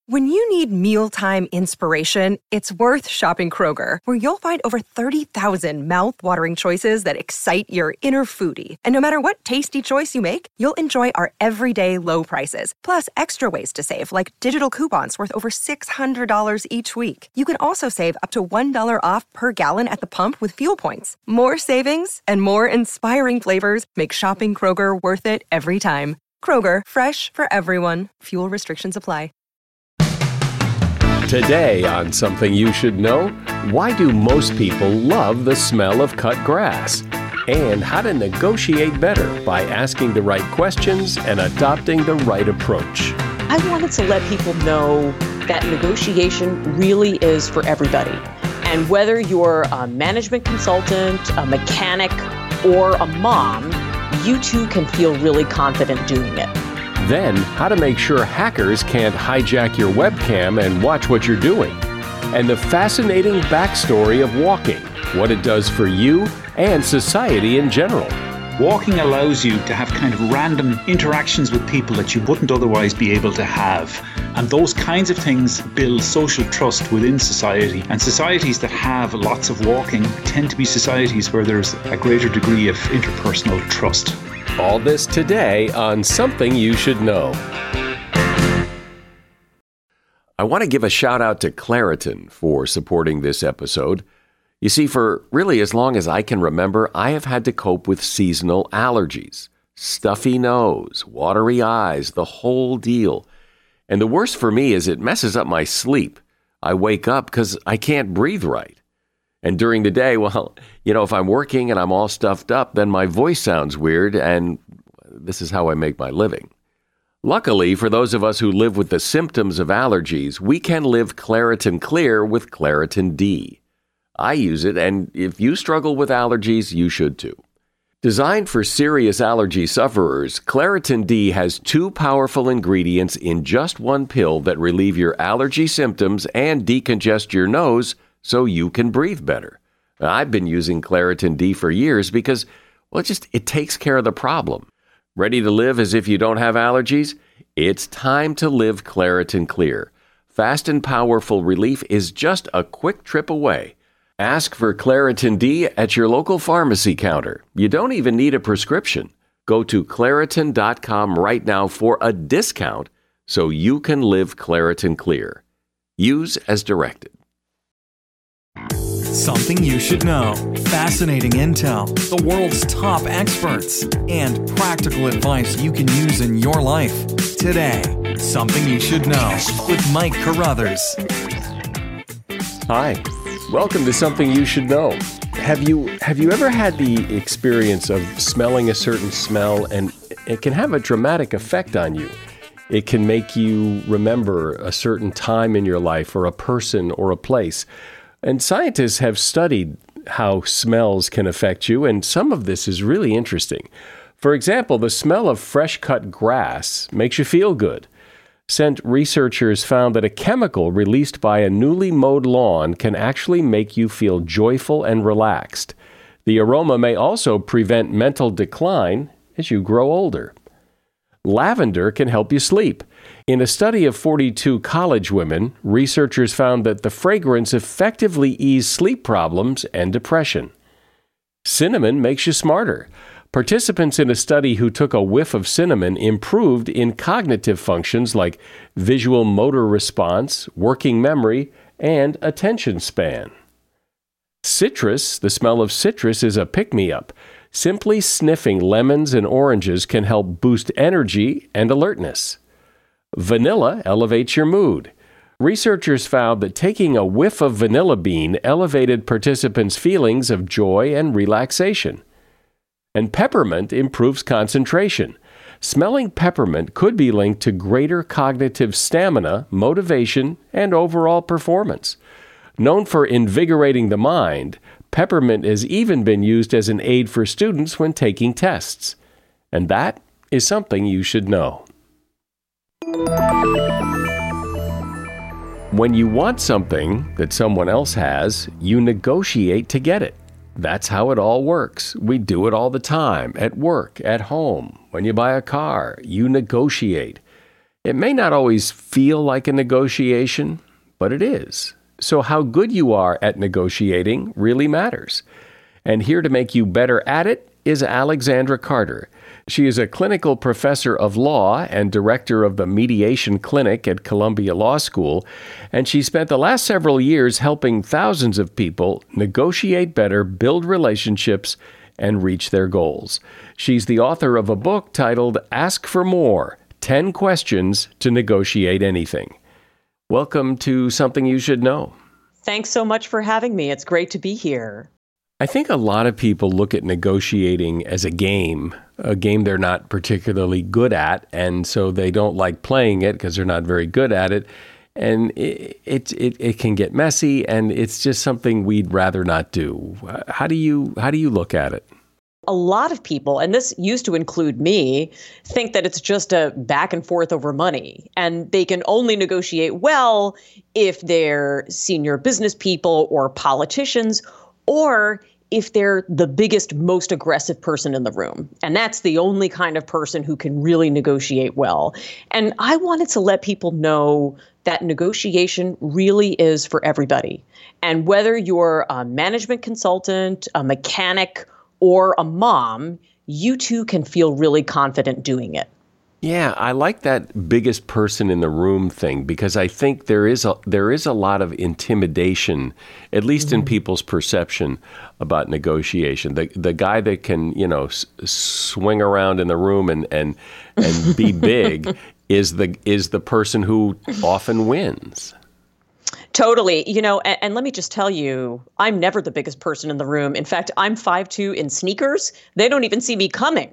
When you need mealtime inspiration, it's worth shopping Kroger, where you'll find over 30,000 mouth-watering choices that excite your inner foodie. And no matter what tasty choice you make, you'll enjoy our everyday low prices, plus extra ways to save, like digital coupons worth over $600 each week. You can also save up to $1 off per gallon at the pump with fuel points. More savings and more inspiring flavors make shopping Kroger worth it every time. Kroger, fresh for everyone. Fuel restrictions apply. Today on Something You Should Know, why do most people love the smell of cut grass? And how to negotiate better by asking the right questions and adopting the right approach. I wanted to let people know that negotiation really is for everybody. And whether you're a management consultant, a mechanic, or a mom, you too can feel really confident doing it. Then, how to make sure hackers can't hijack your webcam and watch what you're doing. And the fascinating backstory of walking, what it does for you and society in general. Walking allows you to have kind of random interactions with people that you wouldn't otherwise be able to have. And those kinds of things build social trust within society. And societies that have lots of walking tend to be societies where there's a greater degree of interpersonal trust. All this today on Something You Should Know. I want to give a shout out to Claritin for supporting this episode. You see, for really as long as I can remember, I have had to cope with seasonal allergies. Stuffy nose, watery eyes, the whole deal. And the worst for me is it messes up my sleep. I wake up because I can't breathe right. And during the day, well, if I'm working and I'm all stuffed up, then my voice sounds weird, and this is how I make my living. Luckily, for those of us who live with the symptoms of allergies, we can live Claritin Clear with Claritin D. I use it, and if you struggle with allergies, you should too. Designed for serious allergy sufferers, Claritin D has 2 powerful ingredients in just one pill that relieve your allergy symptoms and decongest your nose so you can breathe better. Now, I've been using Claritin D for years because, it takes care of the problem. Ready to live as if you don't have allergies? It's time to live Claritin Clear. Fast and powerful relief is just a quick trip away. Ask for Claritin D at your local pharmacy counter. You don't even need a prescription. Go to Claritin.com right now for a discount so you can live Claritin Clear. Use as directed. Something you should know. Fascinating intel, the world's top experts, and practical advice you can use in your life. Today, Something You Should Know with Mike Carruthers. Hi, welcome to Something You Should Know. Have you ever had the experience of smelling a certain smell, and it can have a dramatic effect on you? It can make you remember a certain time in your life or a person or a place. And scientists have studied how smells can affect you, and some of this is really interesting. For example, the smell of fresh-cut grass makes you feel good. Scent researchers found that a chemical released by a newly mowed lawn can actually make you feel joyful and relaxed. The aroma may also prevent mental decline as you grow older. Lavender can help you sleep. In a study of 42 college women, researchers found that the fragrance effectively eased sleep problems and depression. Cinnamon makes you smarter. Participants in a study who took a whiff of cinnamon improved in cognitive functions like visual motor response, working memory, and attention span. Citrus, the smell of citrus is a pick-me-up. Simply sniffing lemons and oranges can help boost energy and alertness. Vanilla elevates your mood. Researchers found that taking a whiff of vanilla bean elevated participants' feelings of joy and relaxation. And peppermint improves concentration. Smelling peppermint could be linked to greater cognitive stamina, motivation, and overall performance. Known for invigorating the mind, peppermint has even been used as an aid for students when taking tests. And that is something you should know. When you want something that someone else has, you negotiate to get it. That's how it all works. We do it all the time, at work, at home. When you buy a car, you negotiate. It may not always feel like a negotiation, but it is. So how good you are at negotiating really matters. And here to make you better at it is Alexandra Carter. She is a clinical professor of law and director of the Mediation Clinic at Columbia Law School, and she spent the last several years helping thousands of people negotiate better, build relationships, and reach their goals. She's the author of a book titled Ask for More: 10 Questions to Negotiate Anything. Welcome to Something You Should Know. Thanks so much for having me. It's great to be here. I think a lot of people look at negotiating as a game they're not particularly good at, and so they don't like playing it because they're not very good at it. And it can get messy, and it's just something we'd rather not do. How do you look at it? A lot of people, and this used to include me, think that it's just a back and forth over money, and they can only negotiate well if they're senior business people or politicians, or if they're the biggest, most aggressive person in the room. And that's the only kind of person who can really negotiate well. And I wanted to let people know that negotiation really is for everybody. And whether you're a management consultant, a mechanic, or a mom, you too can feel really confident doing it. Yeah, I like that biggest person in the room thing, because I think there is a lot of intimidation, at least in people's perception about negotiation. The guy that can, swing around in the room and be big is the person who often wins. Totally. And let me just tell you, I'm never the biggest person in the room. In fact, I'm 5'2" in sneakers. They don't even see me coming,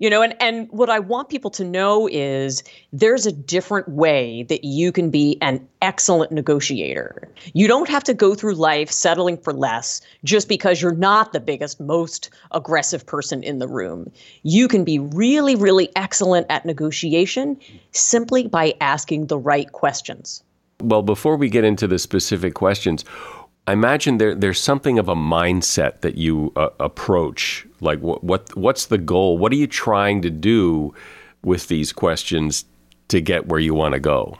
and what I want people to know is there's a different way that you can be an excellent negotiator. You don't have to go through life settling for less just because you're not the biggest, most aggressive person in the room. You can be really, really excellent at negotiation simply by asking the right questions. Well, before we get into the specific questions, I imagine there's something of a mindset that you approach. Like, what's the goal? What are you trying to do with these questions to get where you want to go?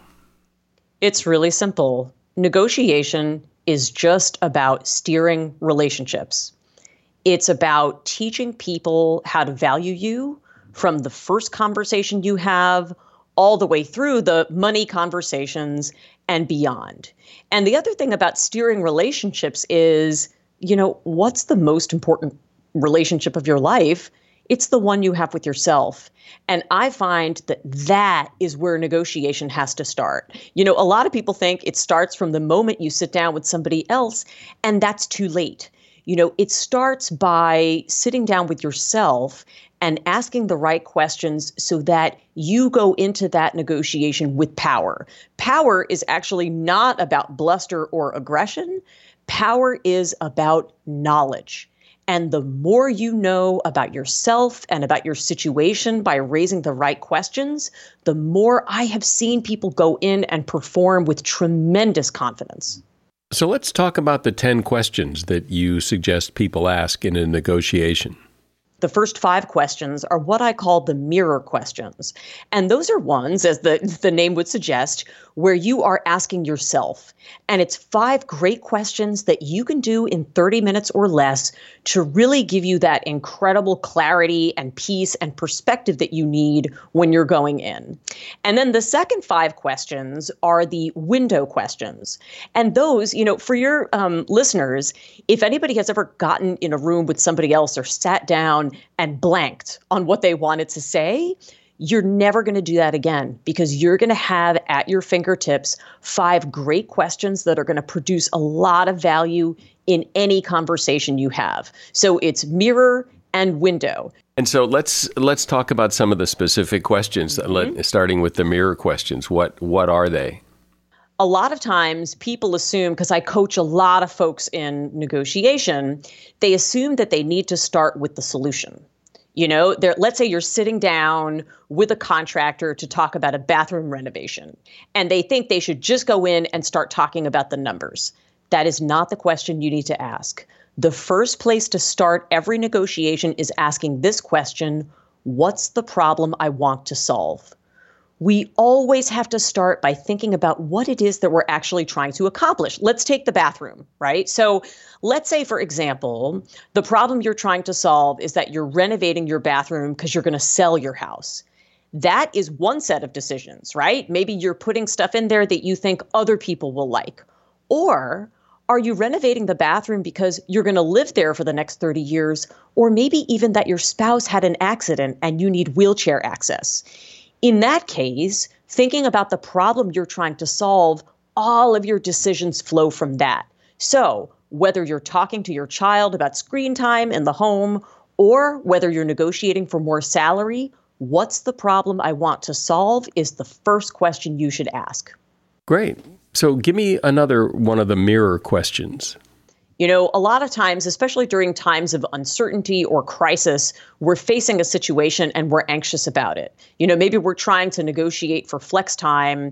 It's really simple. Negotiation is just about steering relationships. It's about teaching people how to value you from the first conversation you have all the way through the money conversations and beyond. And the other thing about steering relationships is, what's the most important relationship of your life? It's the one you have with yourself. And I find that is where negotiation has to start. A lot of people think it starts from the moment you sit down with somebody else, and that's too late. It starts by sitting down with yourself and asking the right questions so that you go into that negotiation with power. Power is actually not about bluster or aggression. Power is about knowledge. And the more you know about yourself and about your situation by raising the right questions, the more I have seen people go in and perform with tremendous confidence. So let's talk about the 10 questions that you suggest people ask in a negotiation. The first 5 questions are what I call the mirror questions. And those are ones, as the name would suggest, where you are asking yourself. And it's 5 great questions that you can do in 30 minutes or less to really give you that incredible clarity and peace and perspective that you need when you're going in. And then the second 5 questions are the window questions. And those, for your listeners, if anybody has ever gotten in a room with somebody else or sat down and blanked on what they wanted to say, you're never going to do that again, because you're going to have at your fingertips 5 great questions that are going to produce a lot of value in any conversation you have. So it's mirror and window. And so let's talk about some of the specific questions, starting with the mirror questions. What are they? A lot of times people assume, because I coach a lot of folks in negotiation, they assume that they need to start with the solution. Let's say you're sitting down with a contractor to talk about a bathroom renovation, and they think they should just go in and start talking about the numbers. That is not the question you need to ask. The first place to start every negotiation is asking this question: what's the problem I want to solve? we always have to start by thinking about what it is that we're actually trying to accomplish. Let's take the bathroom, right? So let's say, for example, the problem you're trying to solve is that you're renovating your bathroom because you're going to sell your house. That is one set of decisions, right? Maybe you're putting stuff in there that you think other people will like. Or are you renovating the bathroom because you're going to live there for the next 30 years, or maybe even that your spouse had an accident and you need wheelchair access? In that case, thinking about the problem you're trying to solve, all of your decisions flow from that. So whether you're talking to your child about screen time in the home, or whether you're negotiating for more salary, what's the problem I want to solve is the first question you should ask. Great. So give me another one of the mirror questions. You know, a lot of times, especially during times of uncertainty or crisis, we're facing a situation and we're anxious about it. You know, maybe we're trying to negotiate for flex time,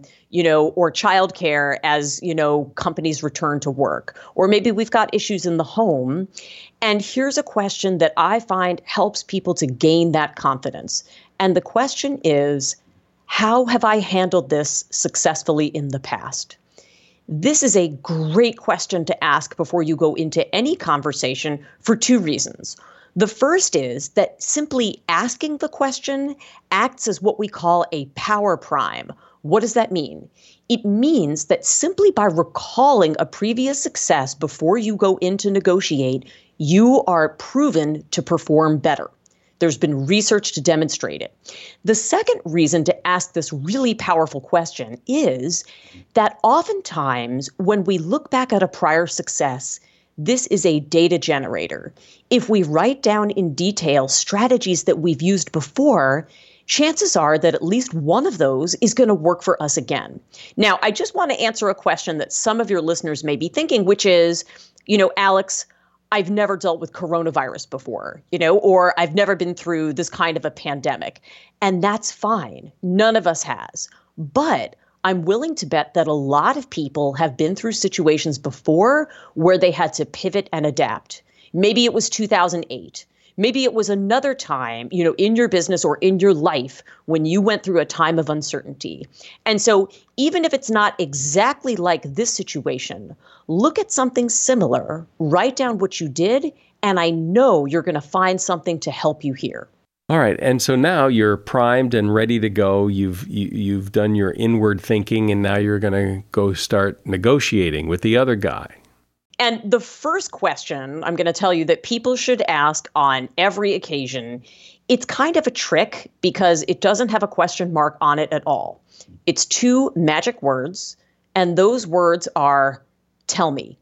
or childcare as, companies return to work. Or maybe we've got issues in the home. And here's a question that I find helps people to gain that confidence. And the question is, how have I handled this successfully in the past? This is a great question to ask before you go into any conversation for two reasons. The first is that simply asking the question acts as what we call a power prime. What does that mean? It means that simply by recalling a previous success before you go in to negotiate, you are proven to perform better. There's been research to demonstrate it. The second reason to ask this really powerful question is that oftentimes when we look back at a prior success, this is a data generator. If we write down in detail strategies that we've used before, chances are that at least one of those is going to work for us again. Now, I just want to answer a question that some of your listeners may be thinking, which is, Alex, I've never dealt with coronavirus before, or I've never been through this kind of a pandemic. And that's fine. None of us has. But I'm willing to bet that a lot of people have been through situations before where they had to pivot and adapt. Maybe it was 2008. Maybe it was another time, in your business or in your life when you went through a time of uncertainty. And so even if it's not exactly like this situation, look at something similar, write down what you did, and I know you're going to find something to help you here. All right. And so now you're primed and ready to go. You've done your inward thinking, and now you're going to go start negotiating with the other guy. And the first question I'm going to tell you that people should ask on every occasion, it's kind of a trick because it doesn't have a question mark on it at all. It's two magic words, and those words are, tell me.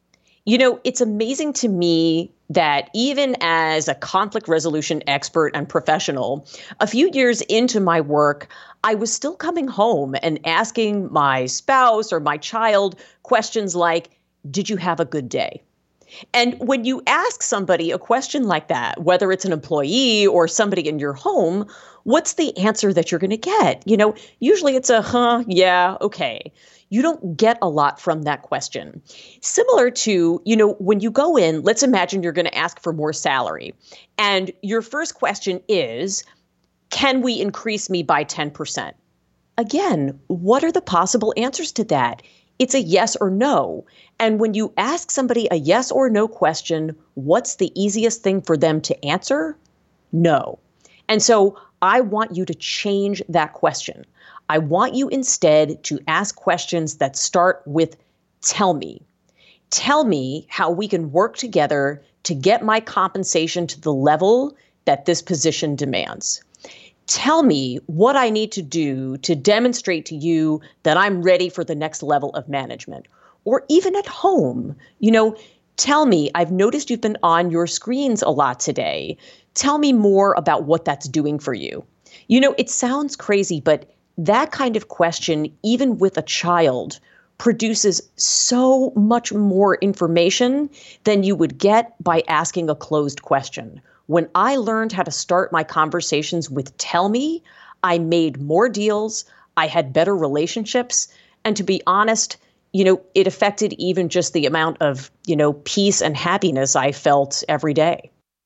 It's amazing to me that even as a conflict resolution expert and professional, a few years into my work, I was still coming home and asking my spouse or my child questions like, did you have a good day? And when you ask somebody a question like that, whether it's an employee or somebody in your home, what's the answer that you're going to get? Usually it's a, yeah, okay. You don't get a lot from that question. Similar to, when you go in, let's imagine you're going to ask for more salary. And your first question is, can we increase me by 10%? Again, what are the possible answers to that? It's a yes or no. And when you ask somebody a yes or no question, what's the easiest thing for them to answer? No. And so I want you to change that question. I want you instead to ask questions that start with, tell me. Tell me how we can work together to get my compensation to the level that this position demands. Tell me what I need to do to demonstrate to you that I'm ready for the next level of management. Or even at home, tell me, I've noticed you've been on your screens a lot today. Tell me more about what that's doing for you. It sounds crazy, but that kind of question, even with a child, produces so much more information than you would get by asking a closed question. When I learned how to start my conversations with tell me, I made more deals, I had better relationships, and to be honest, it affected even just the amount of, peace and happiness I felt every day.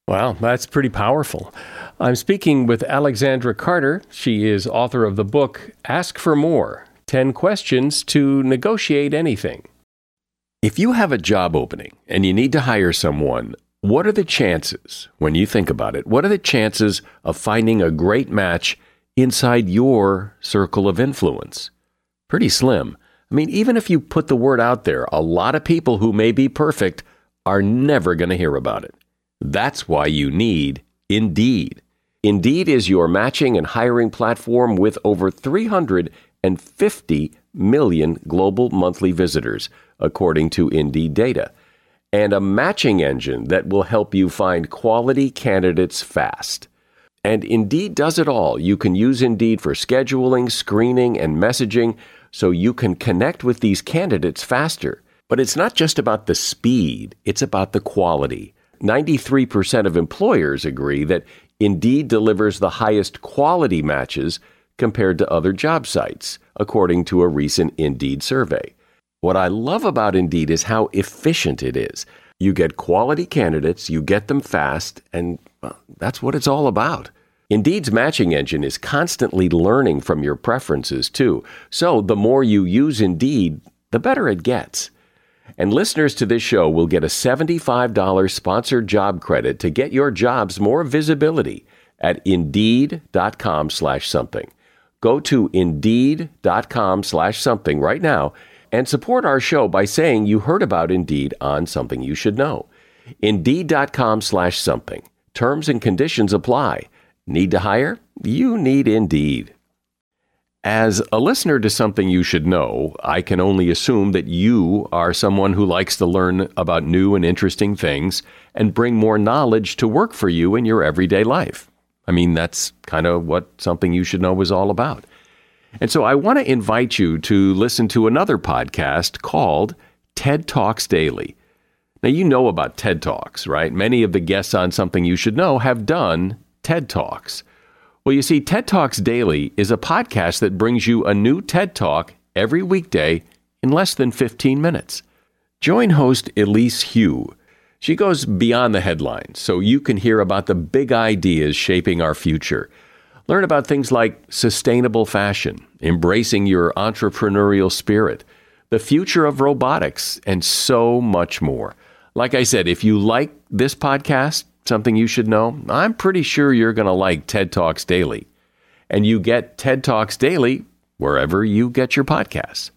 Wow, that's pretty powerful. I'm speaking with Alexandra Carter. She is author of the book, Ask for More, 10 Questions to Negotiate Anything. If you have a job opening and you need to hire someone, what are the chances, when you think about it, what are the chances of finding a great match inside your circle of influence? Pretty slim. I mean, even if you put the word out there, a lot of people who may be perfect are never going to hear about it. That's why you need Indeed. Indeed is your matching and hiring platform with over 350 million global monthly visitors, according to Indeed data, and a matching engine that will help you find quality candidates fast. And Indeed does it all. You can use Indeed for scheduling, screening, and messaging so you can connect with these candidates faster. But it's not just about the speed, it's about the quality. 93% of employers agree that Indeed delivers the highest quality matches compared to other job sites, according to a recent Indeed survey. What I love about Indeed is how efficient it is. You get quality candidates, you get them fast, and that's what it's all about. Indeed's matching engine is constantly learning from your preferences, too. So the more you use Indeed, the better it gets. And listeners to this show will get a $75 sponsored job credit to get your jobs more visibility at Indeed.com/something. Go to Indeed.com/something right now and support our show by saying you heard about Indeed on Something You Should Know. Indeed.com/something. Terms and conditions apply. Need to hire? You need Indeed. As a listener to Something You Should Know, I can only assume that you are someone who likes to learn about new and interesting things and bring more knowledge to work for you in your everyday life. I mean, that's kind of what Something You Should Know is all about. And so I want to invite you to listen to another podcast called TED Talks Daily. Now, you know about TED Talks, right? Many of the guests on Something You Should Know have done TED Talks. Well, you see, TED Talks Daily is a podcast that brings you a new TED Talk every weekday in less than 15 minutes. Join host Elise Hu. She goes beyond the headlines so you can hear about the big ideas shaping our future. Learn about things like sustainable fashion, embracing your entrepreneurial spirit, the future of robotics, and so much more. Like I said, if you like this podcast, Something You Should Know, I'm pretty sure you're going to like TED Talks Daily. And you get TED Talks Daily wherever you get your podcasts.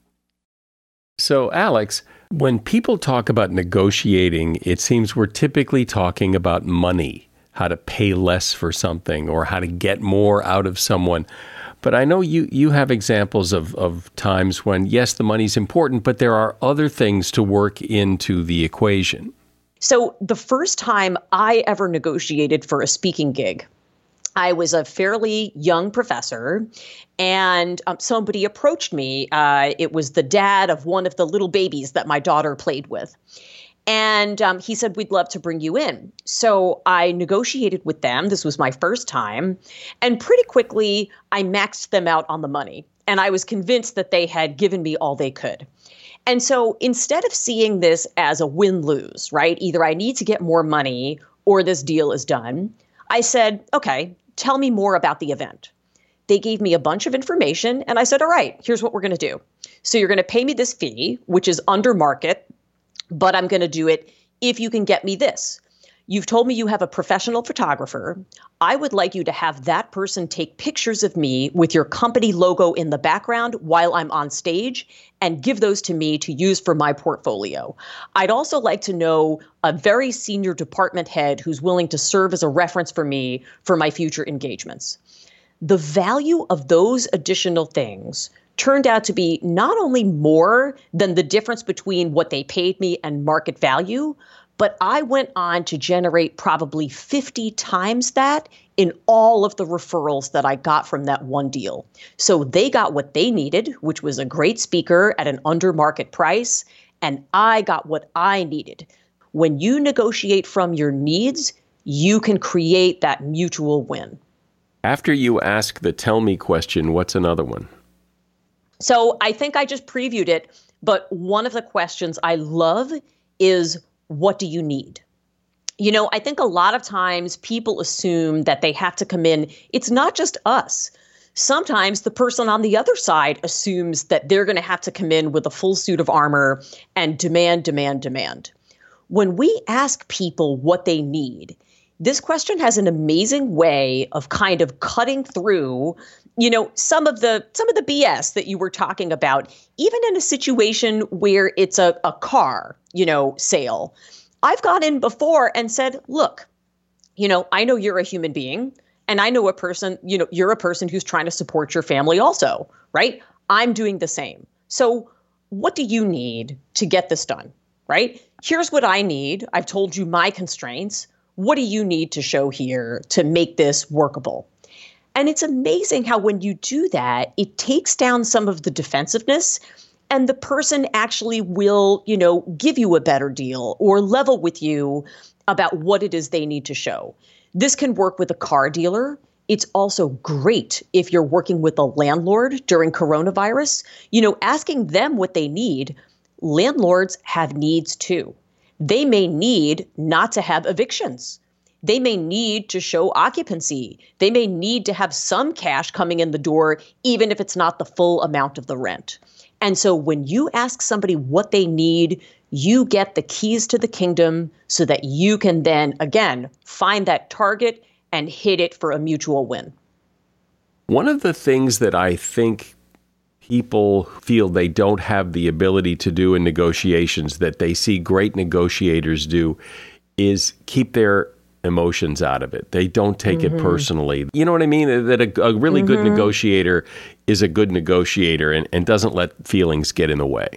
So, Alex, when people talk about negotiating, it seems we're typically talking about money, how to pay less for something or how to get more out of someone. But I know you have examples of times when, yes, the money's important, but there are other things to work into the equation. So the first time I ever negotiated for a speaking gig, I was a fairly young professor, and somebody approached me. It was the dad of one of the little babies that my daughter played with. And he said, we'd love to bring you in. So I negotiated with them. This was my first time. And pretty quickly, I maxed them out on the money. And I was convinced that they had given me all they could. And so instead of seeing this as a win-lose, right, either I need to get more money or this deal is done, I said, okay, tell me more about the event. They gave me a bunch of information and I said, all right, here's what we're going to do. So you're going to pay me this fee, which is under market, but I'm going to do it if you can get me this. You've told me you have a professional photographer. I would like you to have that person take pictures of me with your company logo in the background while I'm on stage and give those to me to use for my portfolio. I'd also like to know a very senior department head who's willing to serve as a reference for me for my future engagements. The value of those additional things turned out to be not only more than the difference between what they paid me and market value, but I went on to generate probably 50 times that in all of the referrals that I got from that one deal. So they got what they needed, which was a great speaker at an under market price, and I got what I needed. When you negotiate from your needs, you can create that mutual win. After you ask the tell me question, what's another one? So I think I just previewed it, but one of the questions I love is, what do you need? I think a lot of times people assume that they have to come in. It's not just us. Sometimes the person on the other side assumes that they're going to have to come in with a full suit of armor and demand, demand, demand. When we ask people what they need, this question has an amazing way of kind of cutting through, some of the BS that you were talking about, even in a situation where it's a car, sale. I've gone in before and said, look, I know you're a human being, and I know a person, you're a person who's trying to support your family also, right? I'm doing the same. So what do you need to get this done, right? Here's what I need. I've told you my constraints. What do you need to show here to make this workable? And it's amazing how when you do that, it takes down some of the defensiveness, and the person actually will, give you a better deal or level with you about what it is they need to show. This can work with a car dealer. It's also great if you're working with a landlord during coronavirus. Asking them what they need. Landlords have needs too. They may need not to have evictions. They may need to show occupancy. They may need to have some cash coming in the door, even if it's not the full amount of the rent. And so when you ask somebody what they need, you get the keys to the kingdom so that you can then, again, find that target and hit it for a mutual win. One of the things that I think people feel they don't have the ability to do in negotiations that they see great negotiators do is keep their emotions out of it. They don't take it personally. You know what I mean? That a really good negotiator is a good negotiator and doesn't let feelings get in the way.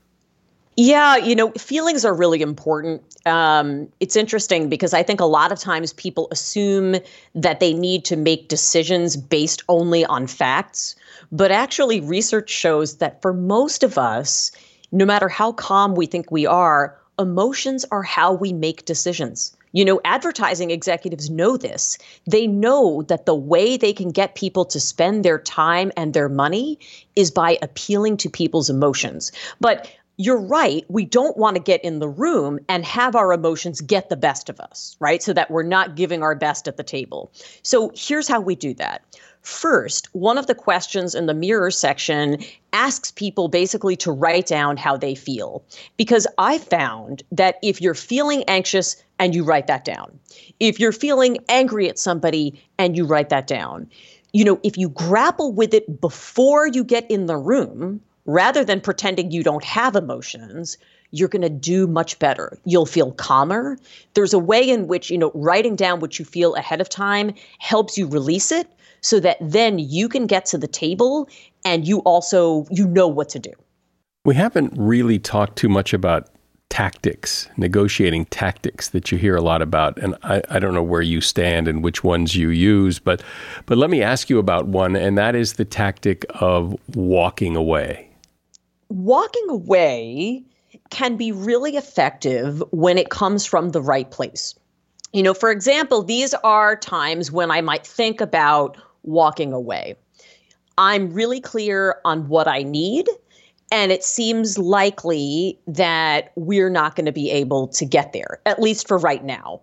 Yeah, feelings are really important. It's interesting because I think a lot of times people assume that they need to make decisions based only on facts. But actually, research shows that for most of us, no matter how calm we think we are, emotions are how we make decisions. Advertising executives know this. They know that the way they can get people to spend their time and their money is by appealing to people's emotions. But you're right. We don't want to get in the room and have our emotions get the best of us, right? So that we're not giving our best at the table. So here's how we do that. First, one of the questions in the mirror section asks people basically to write down how they feel. Because I found that if you're feeling anxious and you write that down, if you're feeling angry at somebody and you write that down, if you grapple with it before you get in the room, rather than pretending you don't have emotions, you're going to do much better. You'll feel calmer. There's a way in which, writing down what you feel ahead of time helps you release it so that then you can get to the table and you also, know what to do. We haven't really talked too much about tactics, negotiating tactics that you hear a lot about. And I don't know where you stand and which ones you use, but let me ask you about one, and that is the tactic of walking away. Walking away can be really effective when it comes from the right place. For example, these are times when I might think about walking away. I'm really clear on what I need, and it seems likely that we're not going to be able to get there, at least for right now.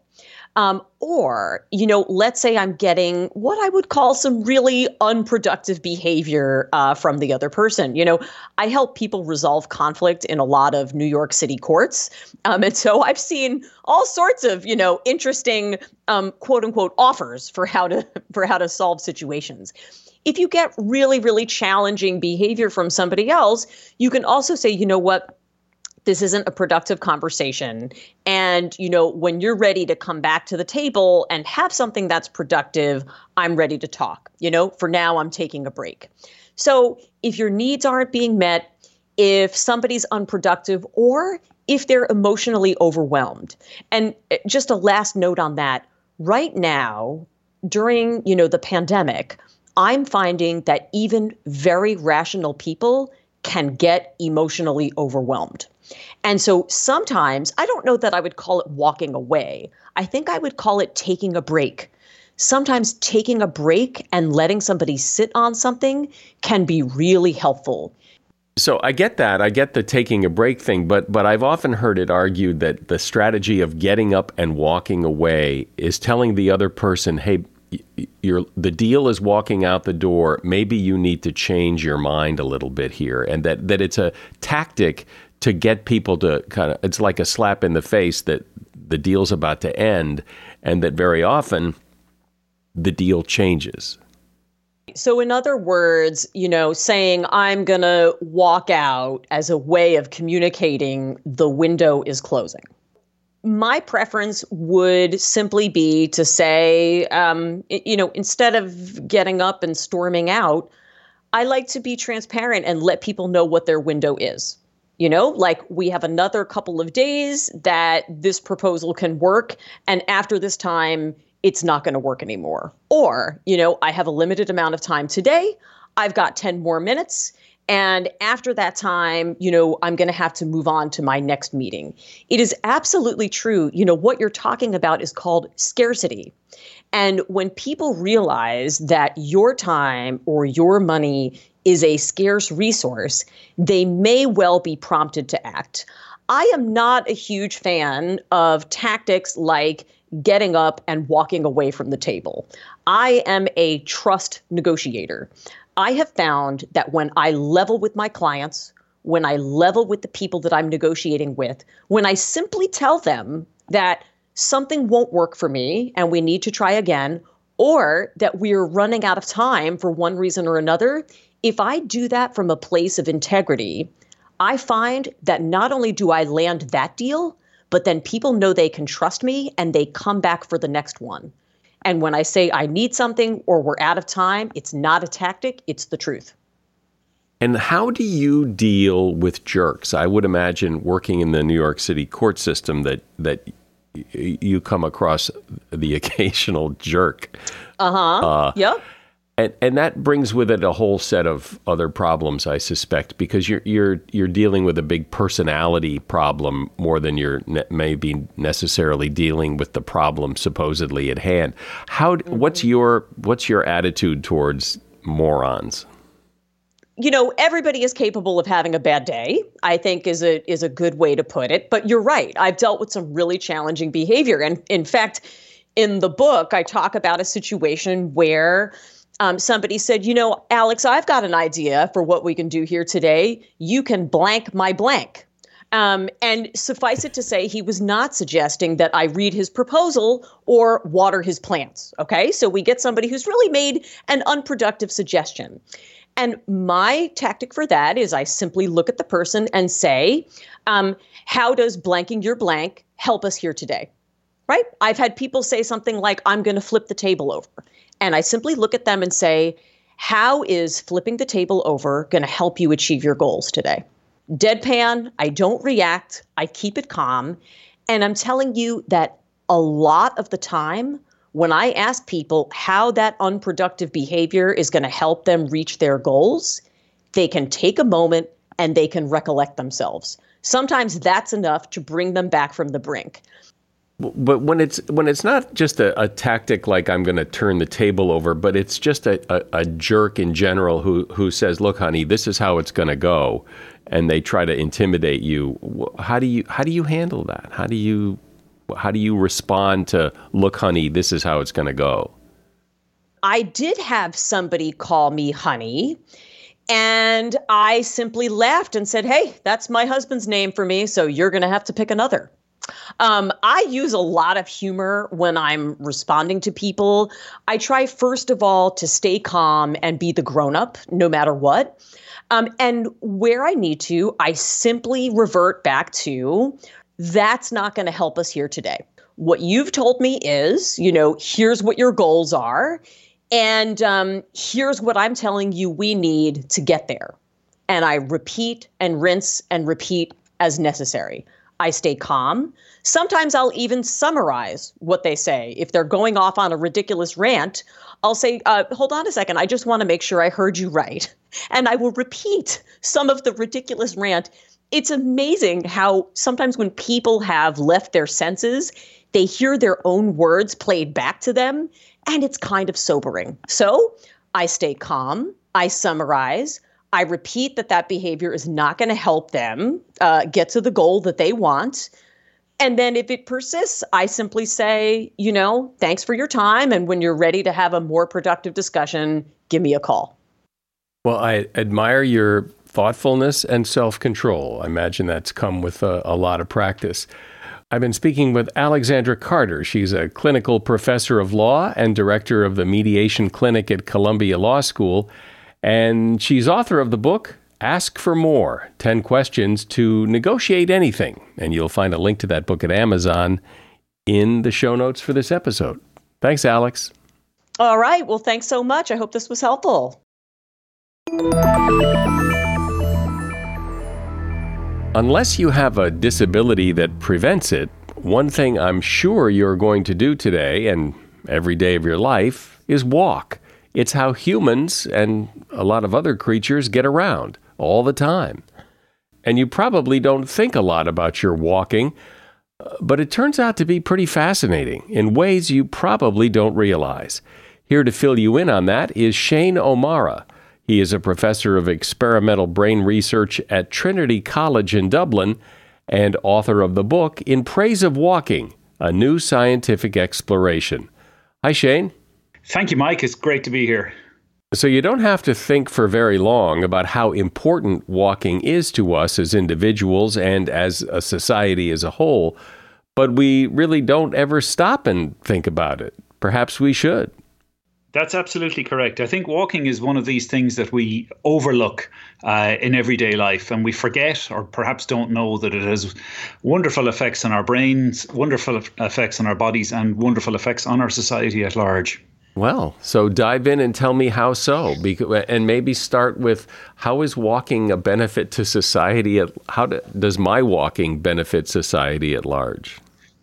Or, let's say I'm getting what I would call some really unproductive behavior from the other person. I help people resolve conflict in a lot of New York City courts. And so I've seen all sorts of, interesting, quote unquote, offers for how to solve situations. If you get really, really challenging behavior from somebody else, you can also say, you know what? This isn't a productive conversation. And, when you're ready to come back to the table and have something that's productive, I'm ready to talk. For now, I'm taking a break. So if your needs aren't being met, if somebody's unproductive, or if they're emotionally overwhelmed. And just a last note on that, right now, during, the pandemic, I'm finding that even very rational people can get emotionally overwhelmed. And so sometimes, I don't know that I would call it walking away. I think I would call it taking a break. Sometimes taking a break and letting somebody sit on something can be really helpful. So I get that. I get the taking a break thing, but I've often heard it argued that the strategy of getting up and walking away is telling the other person, hey, the deal is walking out the door. Maybe you need to change your mind a little bit here. And that it's a tactic to get people to it's like a slap in the face that the deal's about to end, and that very often the deal changes. So in other words, saying I'm going to walk out as a way of communicating the window is closing. My preference would simply be to say, instead of getting up and storming out, I like to be transparent and let people know what their window is. Like we have another couple of days that this proposal can work. And after this time, it's not going to work anymore. Or, I have a limited amount of time today. I've got 10 more minutes. And after that time, I'm going to have to move on to my next meeting. It is absolutely true. What you're talking about is called scarcity. And when people realize that your time or your money is a scarce resource, they may well be prompted to act. I am not a huge fan of tactics like getting up and walking away from the table. I am a trust negotiator. I have found that when I level with my clients, when I level with the people that I'm negotiating with, when I simply tell them that something won't work for me and we need to try again, or that we're running out of time for one reason or another, if I do that from a place of integrity, I find that not only do I land that deal, but then people know they can trust me and they come back for the next one. And when I say I need something or we're out of time, it's not a tactic, it's the truth. And how do you deal with jerks? I would imagine working in the New York City court system that you come across the occasional jerk. Yep. And that brings with it a whole set of other problems, I suspect, because you're dealing with a big personality problem more than you're maybe necessarily dealing with the problem supposedly at hand. What's your attitude towards morons? Everybody is capable of having a bad day, I think is a good way to put it. But you're right. I've dealt with some really challenging behavior. And in fact, in the book, I talk about a situation where somebody said, Alex, I've got an idea for what we can do here today. You can blank my blank. And suffice it to say, he was not suggesting that I read his proposal or water his plants. Okay, so we get somebody who's really made an unproductive suggestion. And my tactic for that is I simply look at the person and say, how does blanking your blank help us here today? Right? I've had people say something like, I'm going to flip the table over. And I simply look at them and say, how is flipping the table over going to help you achieve your goals today? Deadpan, I don't react, I keep it calm. And I'm telling you that a lot of the time, when I ask people how that unproductive behavior is going to help them reach their goals, they can take a moment and they can recollect themselves. Sometimes that's enough to bring them back from the brink. But when it's not just a tactic like I'm going to turn the table over, but it's just a jerk in general who says, look, honey, this is how it's going to go, and they try to intimidate you. How do you handle that? How do you respond to, look, honey, this is how it's going to go? I did have somebody call me honey, and I simply laughed and said, hey, that's my husband's name for me, so you're going to have to pick another. I use a lot of humor when I'm responding to people. I try, first of all, to stay calm and be the grown-up, no matter what. And where I need to, I simply revert back to, that's not going to help us here today. What you've told me is, here's what your goals are. And here's what I'm telling you we need to get there. And I repeat and rinse and repeat as necessary. I stay calm. Sometimes I'll even summarize what they say. If they're going off on a ridiculous rant, I'll say, hold on a second, I just want to make sure I heard you right. And I will repeat some of the ridiculous rant. It's amazing how sometimes when people have left their senses, they hear their own words played back to them, and it's kind of sobering. So I stay calm, I summarize, I repeat that behavior is not going to help them get to the goal that they want. And then if it persists, I simply say, thanks for your time. And when you're ready to have a more productive discussion, give me a call. Well, I admire your thoughtfulness and self-control. I imagine that's come with a lot of practice. I've been speaking with Alexandra Carter. She's a clinical professor of law and director of the Mediation Clinic at Columbia Law School. And she's author of the book, Ask for More, 10 Questions to Negotiate Anything. And you'll find a link to that book at Amazon in the show notes for this episode. Thanks, Alex. All right. Well, thanks so much. I hope this was helpful. Unless you have a disability that prevents it, one thing I'm sure you're going to do today and every day of your life is walk. It's how humans and a lot of other creatures get around all the time. And you probably don't think a lot about your walking, but it turns out to be pretty fascinating in ways you probably don't realize. Here to fill you in on that is Shane O'Mara. He is a professor of experimental brain research at Trinity College in Dublin and author of the book In Praise of Walking, A New Scientific Exploration. Hi, Shane. Thank you, Mike. It's great to be here. So you don't have to think for very long about how important walking is to us as individuals and as a society as a whole, but we really don't ever stop and think about it. Perhaps we should. That's absolutely correct. I think walking is one of these things that we overlook in everyday life, and we forget or perhaps don't know that it has wonderful effects on our brains, wonderful effects on our bodies, and wonderful effects on our society at large. Well, so dive in and tell me how so, and maybe start with how is walking a benefit to society? How does my walking benefit society at large?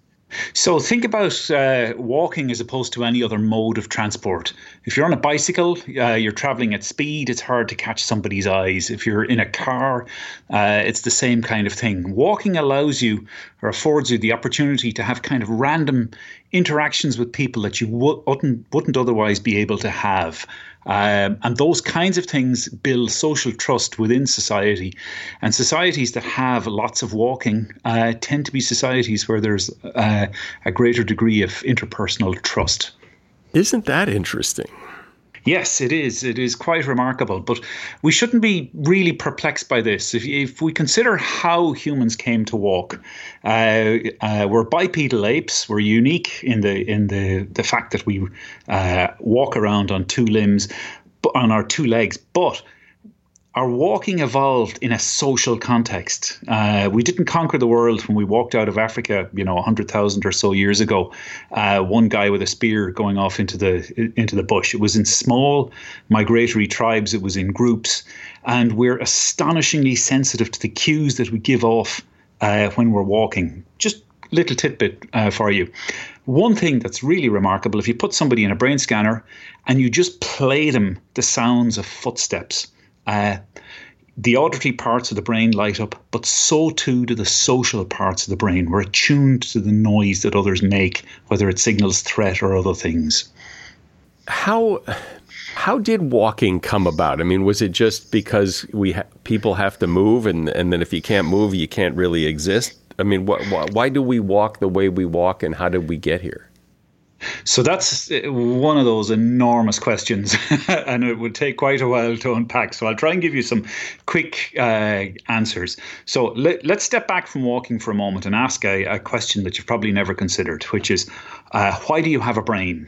So think about walking as opposed to any other mode of transport. If you're on a bicycle, you're traveling at speed, it's hard to catch somebody's eyes. If you're in a car, it's the same kind of thing. Walking allows you or affords you the opportunity to have kind of random interactions with people that you wouldn't otherwise be able to have. And those kinds of things build social trust within society. And societies that have lots of walking tend to be societies where there's a greater degree of interpersonal trust. Isn't that interesting? Yes, it is. It is quite remarkable. But we shouldn't be really perplexed by this. If we consider how humans came to walk, we're bipedal apes. We're unique in the fact that we walk around on two limbs, on our two legs. But our walking evolved in a social context. We didn't conquer the world when we walked out of Africa, 100,000 or so years ago. One guy with a spear going off into the bush. It was in small migratory tribes. It was in groups, and we're astonishingly sensitive to the cues that we give off when we're walking. Just little tidbit for you. One thing that's really remarkable: if you put somebody in a brain scanner and you just play them the sounds of footsteps, the auditory parts of the brain light up, but so too do the social parts of the brain. We're attuned to the noise that others make, whether it signals threat or other things. How did walking come about? I mean, was it just because people have to move, and then if you can't move, you can't really exist? I mean, why do we walk the way we walk, and how did we get here? So that's one of those enormous questions, and it would take quite a while to unpack. So I'll try and give you some quick answers. So let's step back from walking for a moment and ask a question that you've probably never considered, which is, why do you have a brain?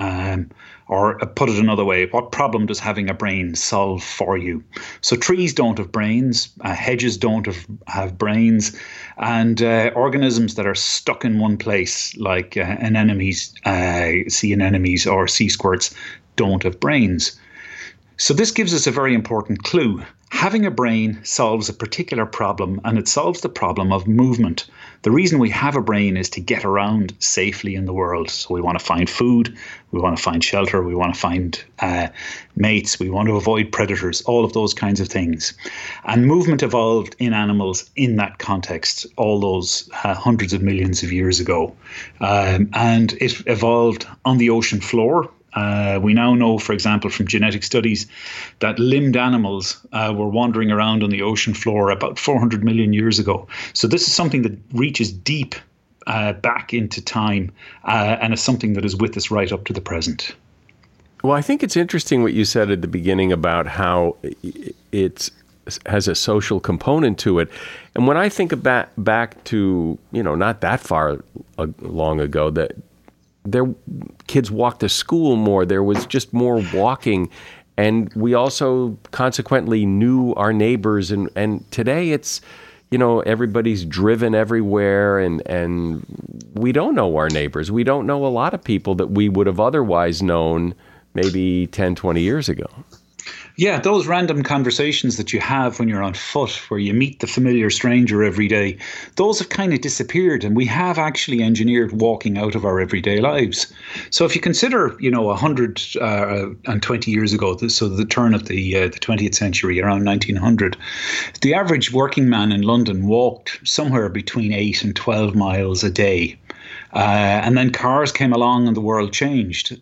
Or put it another way, what problem does having a brain solve for you? So trees don't have brains, hedges don't have brains, and organisms that are stuck in one place, like anemones, sea anemones or sea squirts, don't have brains. So this gives us a very important clue. Having a brain solves a particular problem, and it solves the problem of movement. The reason we have a brain is to get around safely in the world. So we want to find food, we want to find shelter, we want to find mates, we want to avoid predators, all of those kinds of things. And movement evolved in animals in that context, all those hundreds of millions of years ago. And it evolved on the ocean floor. We now know, for example, from genetic studies, that limbed animals were wandering around on the ocean floor about 400 million years ago. So this is something that reaches deep back into time and is something that is with us right up to the present. Well, I think it's interesting what you said at the beginning about how it has a social component to it. And when I think about back to, not that far long ago, that kids walked to school more, there was just more walking. And we also consequently knew our neighbors. And today it's, everybody's driven everywhere and we don't know our neighbors. We don't know a lot of people that we would have otherwise known maybe 10, 20 years ago. Yeah, those random conversations that you have when you're on foot, where you meet the familiar stranger every day, those have kind of disappeared, and we have actually engineered walking out of our everyday lives. So if you consider, 120 years ago, so the turn of the 20th century, around 1900, the average working man in London walked somewhere between 8 and 12 miles a day. And then cars came along and the world changed.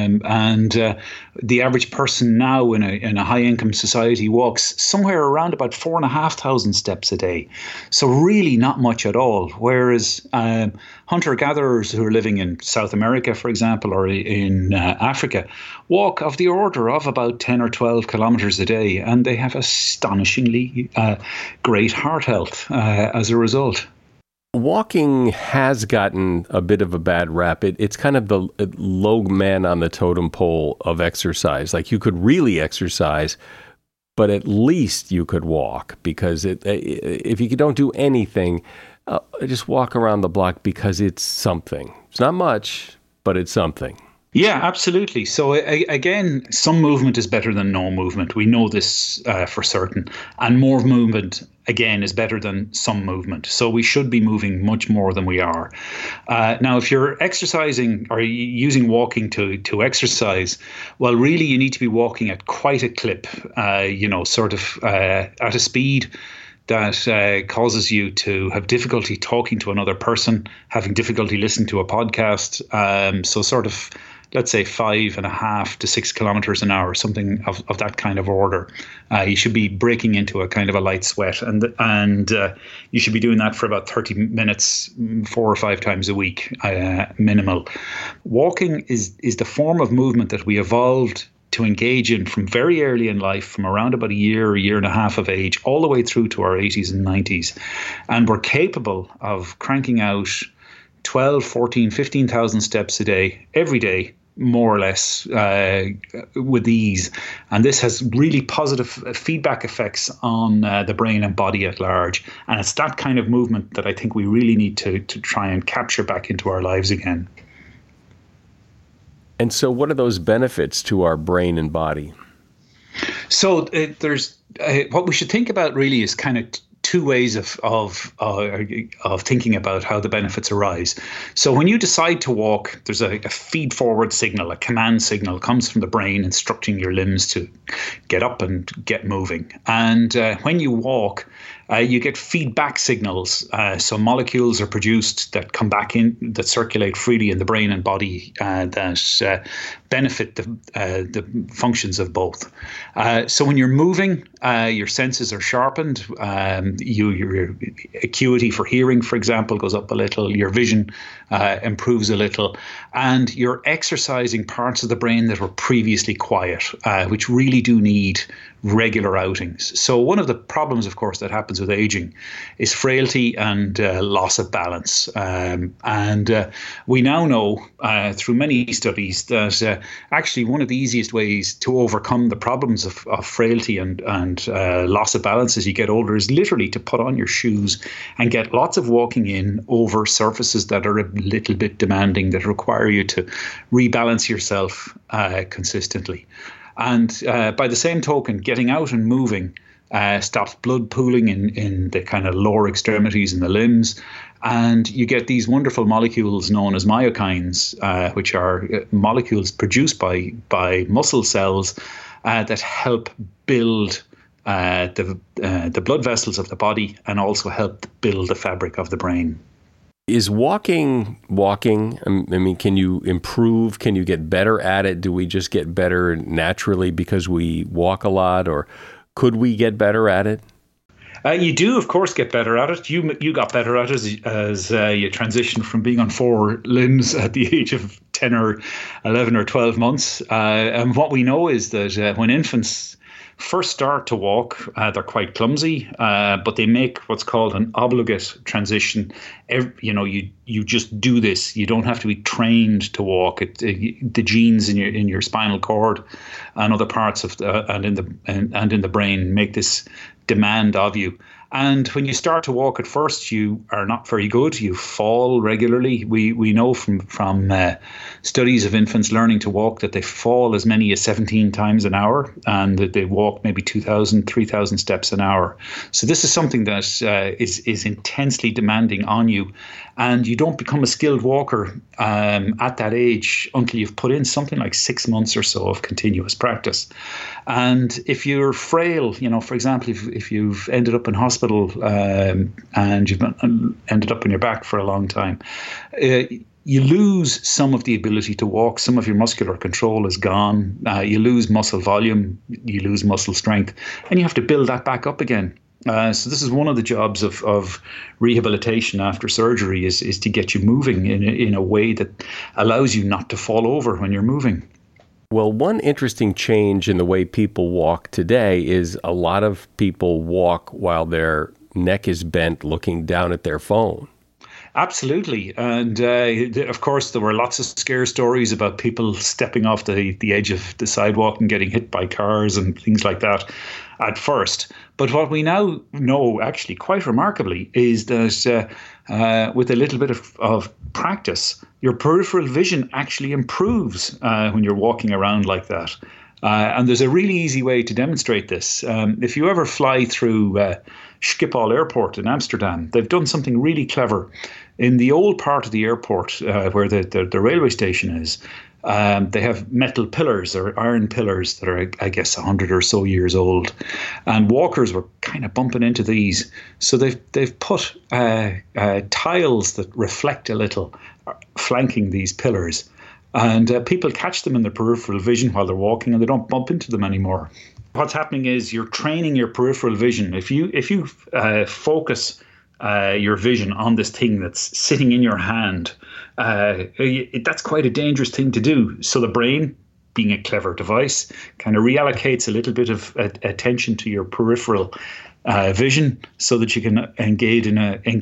The average person now in a high-income society walks somewhere around about 4,500 steps a day. So really not much at all. Whereas hunter-gatherers who are living in South America, for example, or in Africa, walk of the order of about 10 or 12 kilometers a day. And they have astonishingly great heart health as a result. Walking has gotten a bit of a bad rap. It's kind of the low man on the totem pole of exercise. Like, you could really exercise, but at least you could walk, because if you don't do anything, just walk around the block, because it's something. It's not much, but it's something. Yeah, absolutely. So again, some movement is better than no movement. We know this for certain. And more movement, again, is better than some movement. So we should be moving much more than we are. Now, if you're exercising or using walking to exercise, well, really you need to be walking at quite a clip, at a speed that causes you to have difficulty talking to another person, having difficulty listening to a podcast. Let's say 5.5 to 6 kilometers an hour, something of that kind of order. You should be breaking into a kind of a light sweat, and you should be doing that for about 30 minutes, 4 or 5 times a week, minimal. Walking is the form of movement that we evolved to engage in from very early in life, from around about a year and a half of age, all the way through to our 80s and 90s. And we're capable of cranking out 12, 14, 15,000 steps a day, every day, more or less, with ease. And this has really positive feedback effects on the brain and body at large. And it's that kind of movement that I think we really need to try and capture back into our lives again. And so what are those benefits to our brain and body? So there's what we should think about really is kind of two ways of thinking about how the benefits arise. So when you decide to walk, there's a feed forward signal, a command signal comes from the brain instructing your limbs to get up and get moving. And when you walk, you get feedback signals. So molecules are produced that come back in, that circulate freely in the brain and body, that benefit the functions of both. So when you're moving, your senses are sharpened. Your acuity for hearing, for example, goes up a little. Your vision improves a little. And you're exercising parts of the brain that were previously quiet, which really do need regular outings. So one of the problems, of course, that happens with aging is frailty and loss of balance. And we now know through many studies that actually one of the easiest ways to overcome the problems of frailty and loss of balance as you get older is literally to put on your shoes and get lots of walking in over surfaces that are a little bit demanding, that require you to rebalance yourself consistently. And by the same token, getting out and moving stops blood pooling in the kind of lower extremities and the limbs. And you get these wonderful molecules known as myokines, which are molecules produced by muscle cells that help build the blood vessels of the body and also help build the fabric of the brain. Is walking? I mean, can you improve? Can you get better at it? Do we just get better naturally because we walk a lot, or could we get better at it? You do, of course, get better at it. You got better at it as you transitioned from being on four limbs at the age of 10 or 11 or 12 months. And what we know is that when infants first start to walk, they're quite clumsy, but they make what's called an obligate transition. You just do this. You don't have to be trained to walk. The genes in your spinal cord and other parts of and in the brain make this demand of you. And when you start to walk at first, you are not very good. You fall regularly. We know from studies of infants learning to walk that they fall as many as 17 times an hour, and that they walk maybe 2,000, 3,000 steps an hour. So this is something that is intensely demanding on you. And you don't become a skilled walker at that age until you've put in something like 6 months or so of continuous practice. And if you're frail, for example, if you've ended up in hospital and you've ended up on your back for a long time, you lose some of the ability to walk. Some of your muscular control is gone. You lose muscle volume, you lose muscle strength, and you have to build that back up again. So this is one of the jobs of rehabilitation after surgery is to get you moving in a way that allows you not to fall over when you're moving. Well, one interesting change in the way people walk today is a lot of people walk while their neck is bent looking down at their phone. Absolutely. And of course, there were lots of scare stories about people stepping off the edge of the sidewalk and getting hit by cars and things like that at first. But what we now know, actually quite remarkably, is that with a little bit of practice, your peripheral vision actually improves when you're walking around like that. And there's a really easy way to demonstrate this. If you ever fly through Schiphol Airport in Amsterdam, they've done something really clever. In the old part of the airport where the railway station is, they have metal pillars or iron pillars that are, I guess, 100 or so years old. And walkers were kind of bumping into these. So they've put tiles that reflect a little, flanking these pillars. And people catch them in their peripheral vision while they're walking, and they don't bump into them anymore. What's happening is you're training your peripheral vision. If you focus your vision on this thing that's sitting in your hand, that's quite a dangerous thing to do. So the brain, being a clever device, kind of reallocates a little bit of attention to your peripheral vision so that you can engage in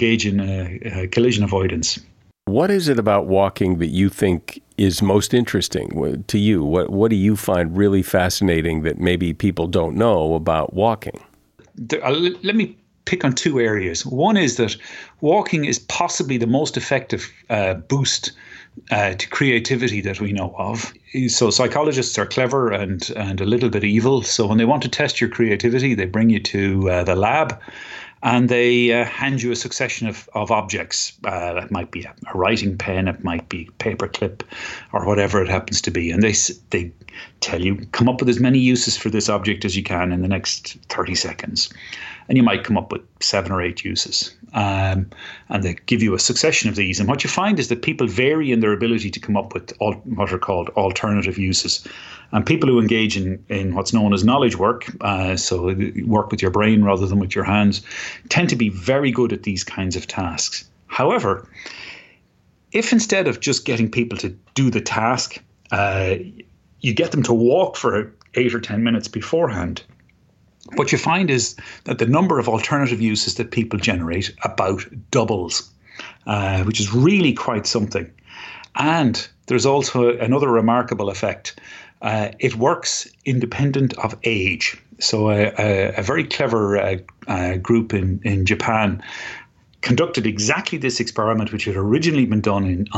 a collision avoidance. What is it about walking that you think is most interesting to you? What do you find really fascinating that maybe people don't know about walking? Let me pick on two areas. One is that walking is possibly the most effective boost to creativity that we know of. So psychologists are clever and a little bit evil. So when they want to test your creativity, they bring you to the lab. And they hand you a succession of objects. That might be a writing pen, it might be paperclip, or whatever it happens to be. And they tell you, come up with as many uses for this object as you can in the next 30 seconds. And you might come up with 7 or 8 uses. And they give you a succession of these. And what you find is that people vary in their ability to come up with what are called alternative uses. And people who engage in what's known as knowledge work, so work with your brain rather than with your hands, tend to be very good at these kinds of tasks. However, if instead of just getting people to do the task, you get them to walk for 8 or 10 minutes beforehand, what you find is that the number of alternative uses that people generate about doubles, which is really quite something. And there's also another remarkable effect. It works independent of age. So a very clever group in Japan conducted exactly this experiment, which had originally been done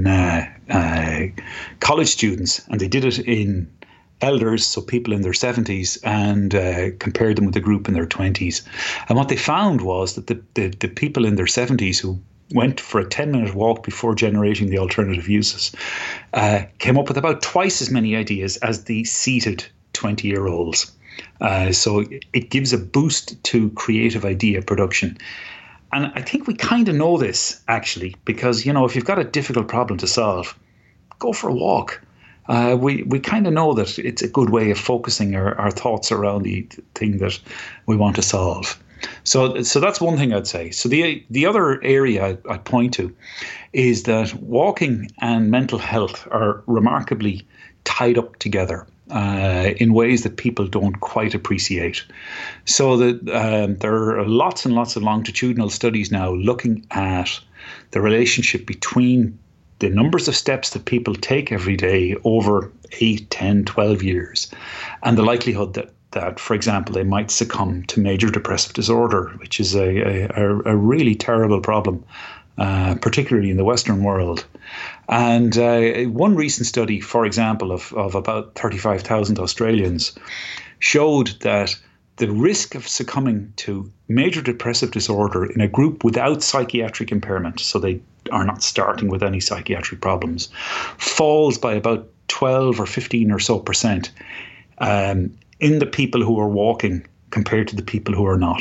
on college students, and they did it in elders, so people in their 70s, and compared them with a group in their 20s. And what they found was that the people in their 70s who went for a 10-minute walk before generating the alternative uses came up with about twice as many ideas as the seated 20-year-olds. So it gives a boost to creative idea production. And I think we kind of know this, actually, because, if you've got a difficult problem to solve, go for a walk. We kind of know that it's a good way of focusing our thoughts around the thing that we want to solve. So that's one thing I'd say. So the other area I'd point to is that walking and mental health are remarkably tied up together in ways that people don't quite appreciate. So that there are lots and lots of longitudinal studies now looking at the relationship between the numbers of steps that people take every day over 8, 10, 12 years and the likelihood that, for example, they might succumb to major depressive disorder, which is a really terrible problem, particularly in the Western world. And one recent study, for example, of about 35,000 Australians showed that the risk of succumbing to major depressive disorder in a group without psychiatric impairment, so they are not starting with any psychiatric problems, falls by about 12 or 15 or so percent in the people who are walking compared to the people who are not.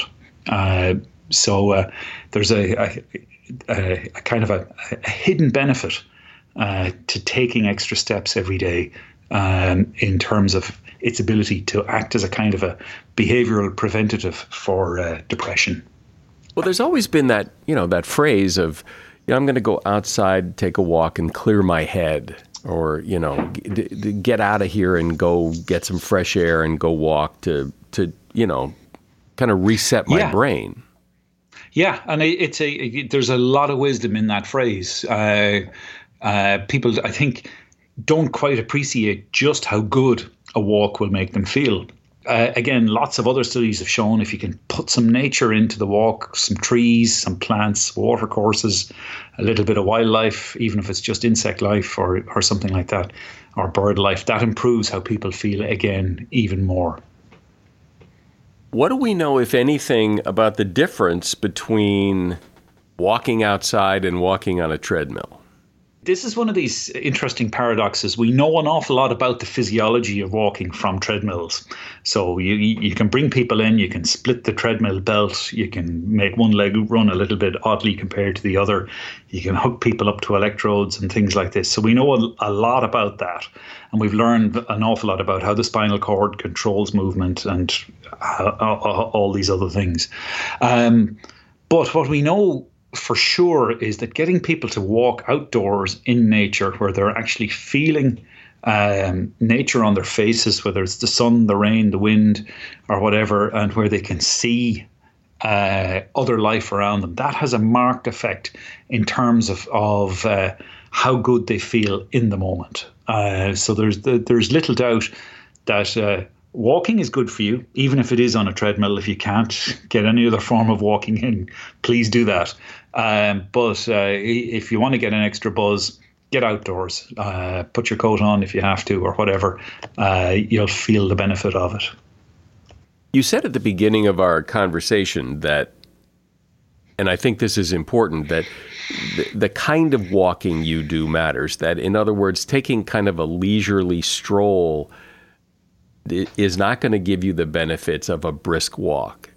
So there's a kind of a hidden benefit to taking extra steps every day in terms of its ability to act as a kind of a behavioral preventative for depression. Well, there's always been that, that phrase of, I'm going to go outside, take a walk and clear my head, or, get out of here and go get some fresh air and go walk to kind of reset my brain. Yeah, and there's a lot of wisdom in that phrase. People, I think, don't quite appreciate just how good a walk will make them feel. Again, lots of other studies have shown if you can put some nature into the walk, some trees, some plants, water courses, a little bit of wildlife, even if it's just insect life or something like that, or bird life, that improves how people feel again even more. What do we know, if anything, about the difference between walking outside and walking on a treadmill? This is one of these interesting paradoxes. We know an awful lot about the physiology of walking from treadmills. So you can bring people in, you can split the treadmill belt, you can make one leg run a little bit oddly compared to the other, you can hook people up to electrodes and things like this. So we know a lot about that. And we've learned an awful lot about how the spinal cord controls movement and all these other things. But what we know for sure is that getting people to walk outdoors in nature where they're actually feeling nature on their faces, whether it's the sun, the rain, the wind, or whatever, and where they can see other life around them, that has a marked effect in terms of how good they feel in the moment. So there's little doubt that walking is good for you, even if it is on a treadmill. If you can't get any other form of walking in, please do that. But if you want to get an extra buzz, get outdoors. Put your coat on if you have to or whatever. You'll feel the benefit of it. You said at the beginning of our conversation that, and I think this is important, that the kind of walking you do matters. That, in other words, taking kind of a leisurely stroll is not going to give you the benefits of a brisk walk.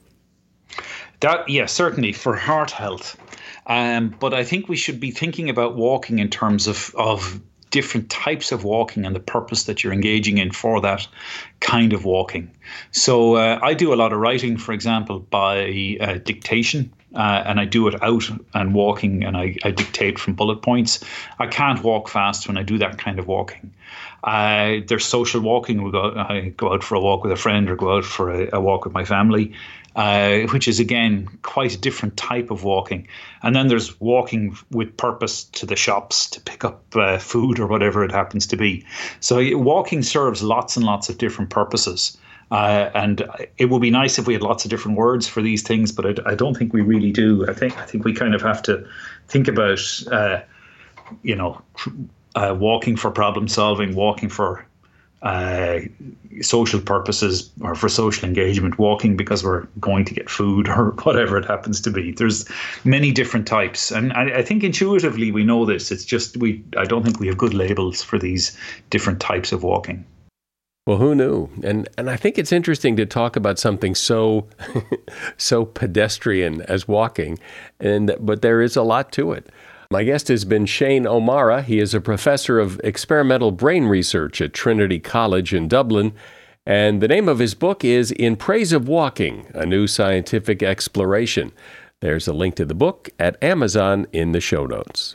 Certainly for heart health. But I think we should be thinking about walking in terms of different types of walking and the purpose that you're engaging in for that kind of walking. So I do a lot of writing, for example, by dictation. And I do it out and walking, and I dictate from bullet points. I can't walk fast when I do that kind of walking. There's social walking. I go out for a walk with a friend or go out for a walk with my family, which is, again, quite a different type of walking. And then there's walking with purpose to the shops to pick up food or whatever it happens to be. So walking serves lots and lots of different purposes. And it would be nice if we had lots of different words for these things, but I don't think we really do. I think we kind of have to think about, walking for problem solving, walking for social purposes or for social engagement, walking because we're going to get food or whatever it happens to be. There's many different types. And I think intuitively we know this. It's just I don't think we have good labels for these different types of walking. Well, who knew? And I think it's interesting to talk about something so pedestrian as walking, but there is a lot to it. My guest has been Shane O'Mara. He is a professor of experimental brain research at Trinity College in Dublin, and the name of his book is In Praise of Walking, A New Scientific Exploration. There's a link to the book at Amazon in the show notes.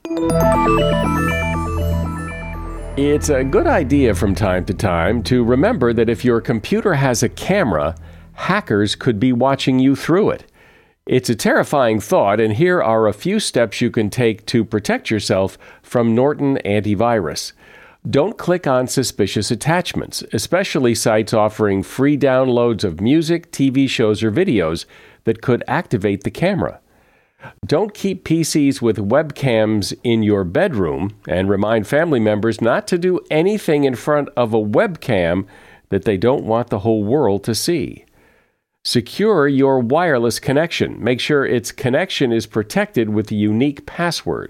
It's a good idea from time to time to remember that if your computer has a camera, hackers could be watching you through it. It's a terrifying thought, and here are a few steps you can take to protect yourself from Norton Antivirus. Don't click on suspicious attachments, especially sites offering free downloads of music, TV shows, or videos that could activate the camera. Don't keep PCs with webcams in your bedroom, and remind family members not to do anything in front of a webcam that they don't want the whole world to see. Secure your wireless connection. Make sure its connection is protected with a unique password.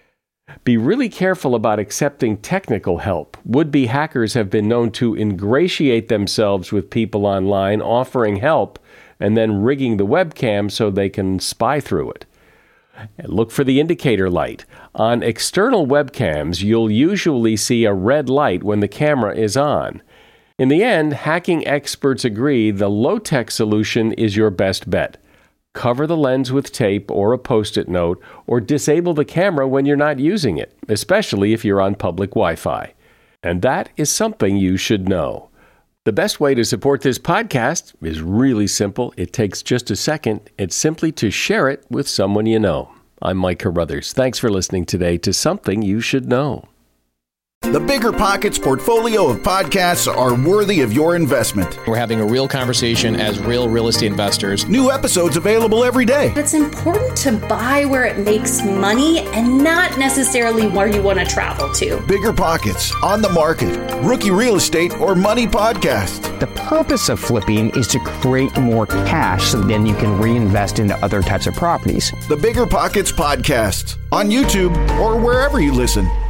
Be really careful about accepting technical help. Would-be hackers have been known to ingratiate themselves with people online offering help and then rigging the webcam so they can spy through it. And look for the indicator light. On external webcams, you'll usually see a red light when the camera is on. In the end, hacking experts agree the low-tech solution is your best bet. Cover the lens with tape or a Post-it note, or disable the camera when you're not using it, especially if you're on public Wi-Fi. And that is something you should know. The best way to support this podcast is really simple. It takes just a second. It's simply to share it with someone you know. I'm Mike Carruthers. Thanks for listening today to Something You Should Know. The Bigger Pockets portfolio of podcasts are worthy of your investment. We're having a real conversation as real estate investors. New episodes available every day. It's important to buy where it makes money and not necessarily where you want to travel to. Bigger Pockets, On the Market, Rookie Real Estate, or Money Podcast. The purpose of flipping is to create more cash so then you can reinvest into other types of properties. The Bigger Pockets Podcast, on YouTube or wherever you listen.